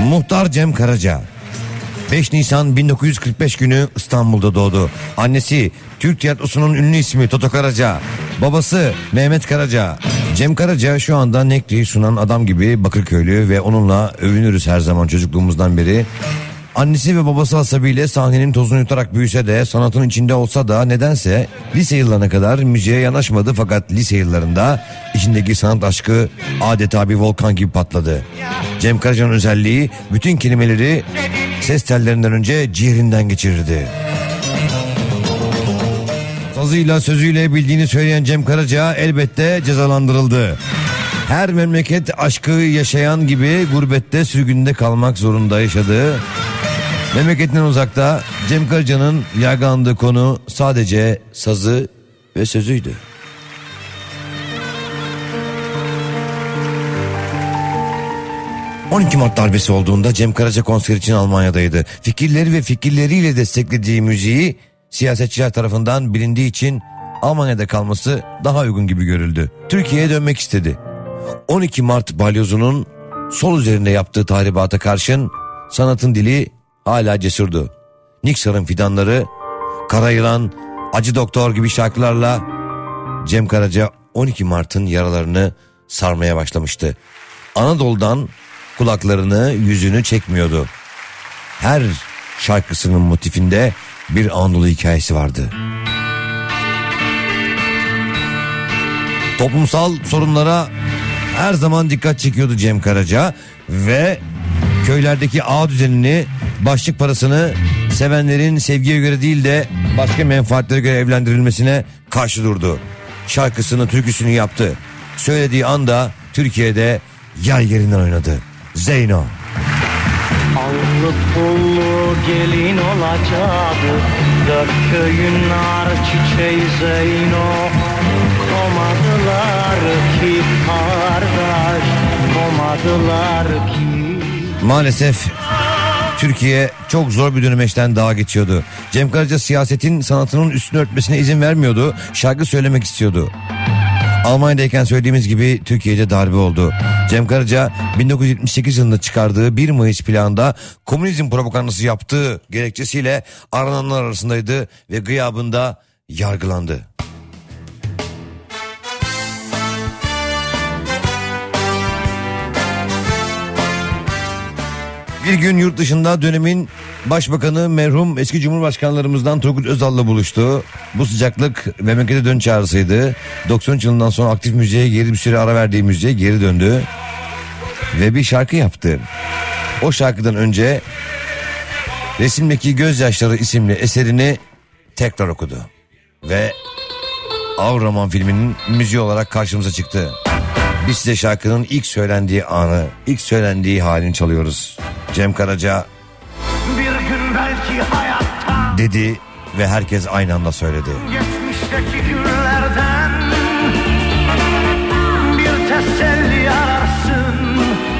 Muhtar Cem Karaca 5 Nisan 1945 günü İstanbul'da doğdu. Annesi Türk tiyatrosunun ünlü ismi Toto Karaca. Babası Mehmet Karaca. Cem Karaca şu anda Nekri'yi sunan adam gibi Bakırköylü ve onunla övünürüz her zaman çocukluğumuzdan beri. Annesi ve babası hasebiyle sahnenin tozunu yutarak büyüse de sanatın içinde olsa da nedense lise yıllarına kadar müziğe yanaşmadı, fakat lise yıllarında içindeki sanat aşkı adeta bir volkan gibi patladı. Cem Karaca'nın özelliği bütün kelimeleri ses tellerinden önce ciğerinden geçirirdi. Sazıyla sözüyle bildiğini söyleyen Cem Karaca elbette cezalandırıldı. Her memleket aşkı yaşayan gibi gurbette sürgünde kalmak zorunda yaşadı. Memleketinden uzakta Cem Karaca'nın yargılandığı konu sadece sazı ve sözüydü. ...12 Mart darbesi olduğunda Cem Karaca konser için Almanya'daydı. Fikirleri ve fikirleriyle desteklediği müziği siyasetçiler tarafından bilindiği için Almanya'da kalması daha uygun gibi görüldü. Türkiye'ye dönmek istedi. 12 Mart balyozunun sol üzerinde yaptığı tahribata karşın sanatın dili hala cesurdu. Niksar'ın fidanları, Kara Yılan, Acı Doktor gibi şarkılarla Cem Karaca 12 Mart'ın yaralarını sarmaya başlamıştı. Anadolu'dan kulaklarını, yüzünü çekmiyordu. Her şarkısının motifinde bir Anadolu hikayesi vardı. Toplumsal sorunlara her zaman dikkat çekiyordu Cem Karaca ve köylerdeki ağ düzenini, başlık parasını sevenlerin sevgiye göre değil de başka menfaatlere göre evlendirilmesine karşı durdu. Şarkısını, türküsünü yaptı. Söylediği anda Türkiye'de yer yerinden oynadı. Zeyno. Allı pullu gelin olacaktı, dört köyün nar çiçeği Zeyno. Komadılar ki kardeş, komadılar ki. Maalesef Türkiye çok zor bir dönemeçten daha geçiyordu. Cem Karaca siyasetin sanatının üstünü örtmesine izin vermiyordu. Şarkı söylemek istiyordu. Almanya'dayken söylediğimiz gibi Türkiye'de darbe oldu. Cem Karaca 1978 yılında çıkardığı 1 Mayıs planında komünizm propagandası yaptığı gerekçesiyle arananlar arasındaydı ve gıyabında yargılandı. Bir gün yurt dışında dönemin başbakanı merhum eski cumhurbaşkanlarımızdan Turgut Özal'la buluştu. Bu sıcaklık memlekete dön çağrısıydı. 93 yılından sonra aktif müziğe geri bir süre ara verdiği müziğe geri döndü. Ve bir şarkı yaptı. O şarkıdan önce Resimdeki Gözyaşları isimli eserini tekrar okudu. Ve Av Roman filminin müziği olarak karşımıza çıktı. Biz size şarkının ilk söylendiği anı, ilk söylendiği halini çalıyoruz. Cem Karaca Bir gün belki hayatta dedi ve herkes aynı anda söyledi. Geçmişteki günlerden bir teselli ararsın.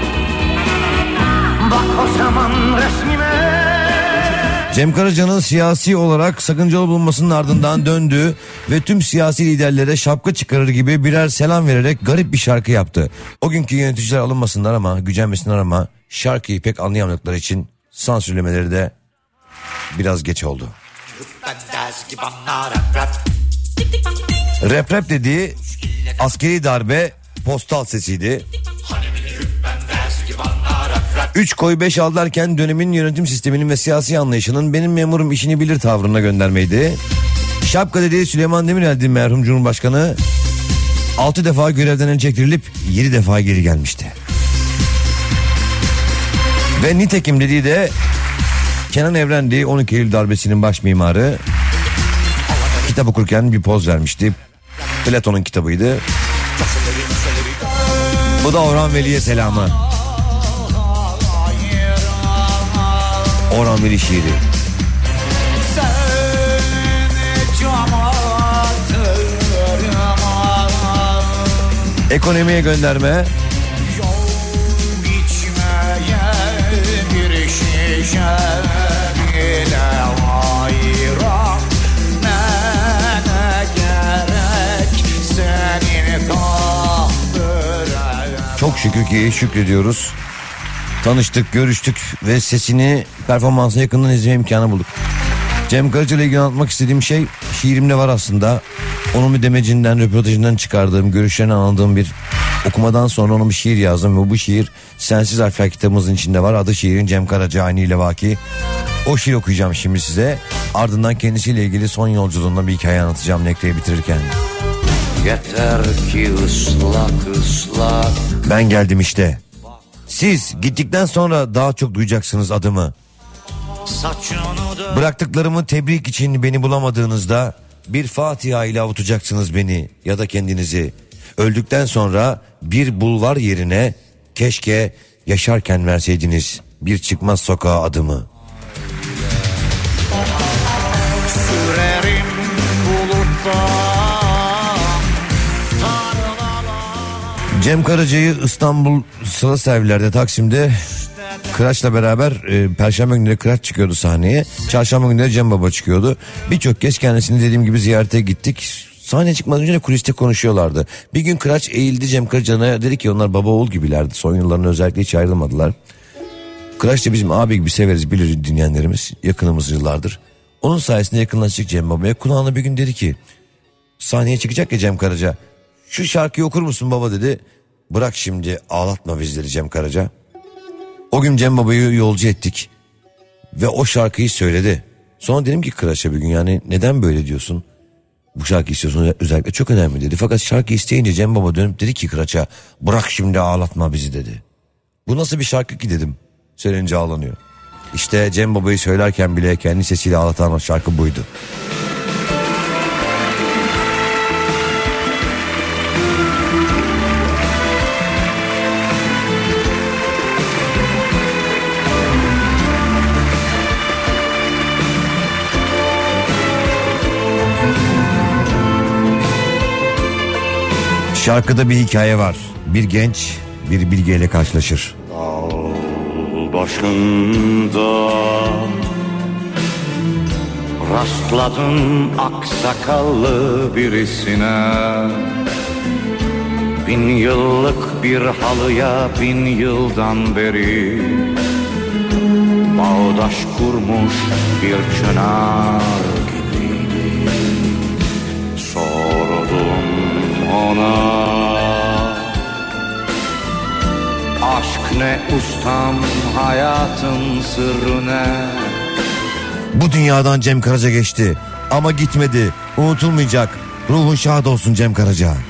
Bak o zaman resmime. Cem Karaca'nın siyasi olarak sakıncalı bulunmasının ardından döndü ve tüm siyasi liderlere şapka çıkarır gibi birer selam vererek garip bir şarkı yaptı. O günkü yöneticiler alınmasınlar ama, gücenmesinler ama şarkıyı pek anlayamadıkları için sansürlemeleri de biraz geç oldu. Rap dediği askeri darbe postal sesiydi. 3 koy 5 al derken dönemin yönetim sisteminin ve siyasi anlayışının benim memurum işini bilir tavrına göndermeydi. Şapka dediği Süleyman Demirel'di merhum Cumhurbaşkanı. 6 defa görevden el çektirilip 7 defa geri gelmişti. Ve nitekim dediği de Kenan Evren'di, 12 Eylül darbesinin baş mimarı. Kitap okurken bir poz vermişti. Platon'un kitabıydı. Bu da Orhan Veli'ye selamı. Orhan Veli şiiri. Ekonomiye gönderme. Çok şükür ki şükrediyoruz. Tanıştık, görüştük ve sesini, performansını yakından izleme imkanı bulduk. Cem Karaca ile ilgili anlatmak istediğim şey şiirimde var aslında. Onun bir demecinden, röportajından çıkardığım, görüşlerini anladığım bir okumadan sonra onun bir şiir yazdım. Ve bu şiir Sensiz Harfler kitabımızın içinde var. Adı şiirin Cem Karaca Ani ile Vaki. O şiir okuyacağım şimdi size. Ardından kendisiyle ilgili son yolculuğunda bir hikaye anlatacağım Nekre'yi bitirirken. Yeter ki ıslak ıslak. Ben geldim işte. Siz gittikten sonra daha çok duyacaksınız adımı. Bıraktıklarımı tebrik için beni bulamadığınızda bir Fatiha ile avutacaksınız beni ya da kendinizi. Öldükten sonra bir bulvar yerine keşke yaşarken verseydiniz bir çıkmaz sokağa adımı. Sürerim buluttan. Cem Karaca'yı İstanbul Sıla Serviler'de Taksim'de Kıraç'la beraber Perşembe günleri Kıraç çıkıyordu sahneye. Çarşamba günleri Cem Baba çıkıyordu. Birçok kez kendisini dediğim gibi ziyarete gittik. Sahneye çıkmadan önce de kuliste konuşuyorlardı. Bir gün Kıraç eğildi Cem Karaca'na, dedi ki onlar baba oğul gibilerdi. Son yıllarında özellikle hiç ayrılmadılar. Kıraç da bizim abi gibi severiz, bilir dinleyenlerimiz. Yakınımız yıllardır. Onun sayesinde yakınlaştık Cem Baba'ya. Kulağına bir gün dedi ki, sahneye çıkacak ya Cem Karaca, şu şarkıyı okur musun baba dedi. Bırak şimdi ağlatma bizleri Cem Karaca. O gün Cem Baba'yı yolcu ettik ve o şarkıyı söyledi. Sonra dedim ki Kıraç'a bir gün, yani neden böyle diyorsun? Bu şarkıyı istiyorsun özellikle, çok önemli dedi. Fakat şarkı isteyince Cem Baba dönüp dedi ki Kıraç'a, bırak şimdi ağlatma bizi dedi. Bu nasıl bir şarkı ki dedim. Söylenince ağlanıyor. İşte Cem Baba'yı söylerken bile kendi sesiyle ağlatan o şarkı buydu. Şarkıda bir hikaye var. Bir genç bir bilgeyle karşılaşır. Dağ başında rastladın aksakallı birisine. 1000 yıllık bir halıya 1000 yıldan beri bağdaş kurmuş bir çınar gibiydi. Sordum ona, aşk ne ustam, hayatın sırrı ne? Bu dünyadan Cem Karaca geçti ama gitmedi, unutulmayacak. Ruhun şad olsun Cem Karaca.